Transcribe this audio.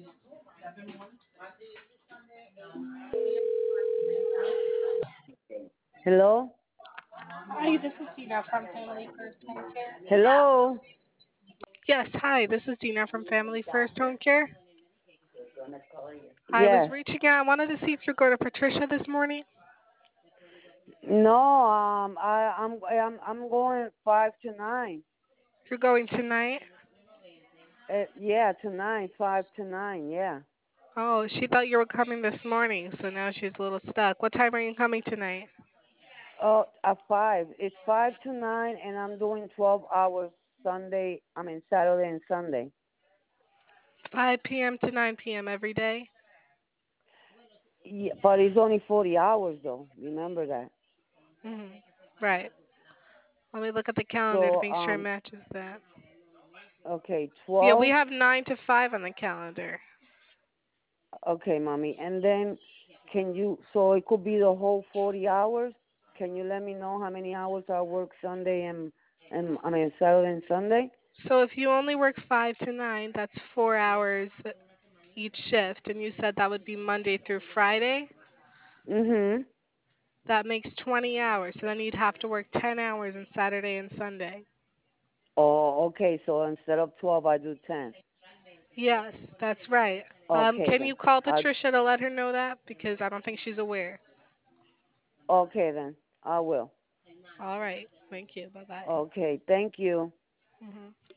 Hello? Hi, this is Dina from Family First Home Care. Hello? Yes, hi, this is Dina from Family First Home Care. I was Yes. reaching out. I wanted to see if you're going to Patricia this morning. No, I'm going 5 to 9. You're going tonight. Yeah, tonight, 5 to 9. Yeah. Oh, she thought you were coming this morning, so now she's a little stuck. What time are you coming tonight? Oh, at 5. It's 5 to 9, and I'm doing 12 hours Sunday. I mean Saturday and Sunday. 5 p.m. to 9 p.m. every day. Yeah, but it's only 40 hours though. Remember that. Right. Let me look at the calendar to So make sure it matches that. okay, Yeah, we 12. have 9 to 5 on the calendar. Okay, mommy. And then can you? So it could be the whole 40 hours. Can you let me know how many hours I work Sunday and I mean Saturday and Sunday? So if you only work 5 to 9, that's 4 hours each shift, and you said that would be Monday through Friday. Mhm. That makes 20 hours. So then you'd have to work 10 hours on Saturday and Sunday. Oh, okay. So instead of 12, I do 10. Yes, that's right. Okay Can then. you call I Patricia to let her know that? Because I don't think she's aware. okay then. I will. All right. Thank you. Bye bye. Okay. Thank you.